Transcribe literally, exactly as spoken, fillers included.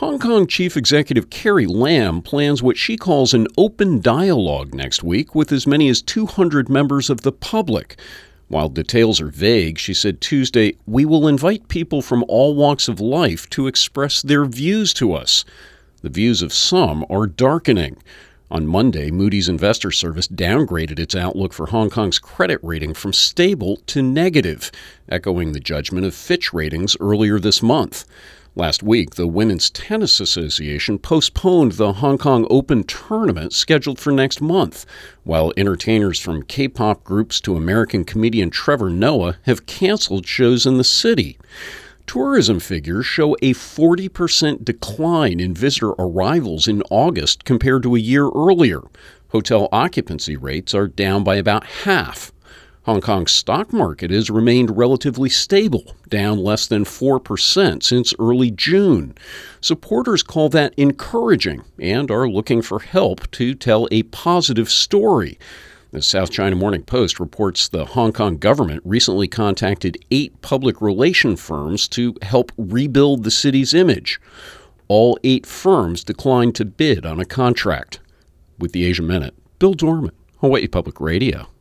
Hong Kong Chief Executive Carrie Lam plans what she calls an open dialogue next week with as many as two hundred members of the public. While details are vague, she said Tuesday, "We will invite people from all walks of life to express their views to us. The views of some are darkening." On Monday, Moody's Investor Service downgraded its outlook for Hong Kong's credit rating from stable to negative, echoing the judgment of Fitch Ratings earlier this month. Last week, the Women's Tennis Association postponed the Hong Kong Open tournament scheduled for next month, while entertainers from K-pop groups to American comedian Trevor Noah have canceled shows in the city. Tourism figures show a forty percent decline in visitor arrivals in August compared to a year earlier. Hotel occupancy rates are down by about half. Hong Kong's stock market has remained relatively stable, down less than four percent since early June. Supporters call that encouraging and are looking for help to tell a positive story. The South China Morning Post reports the Hong Kong government recently contacted eight public relation firms to help rebuild the city's image. All eight firms declined to bid on a contract. With the Asia Minute, Bill Dorman, Hawaii Public Radio.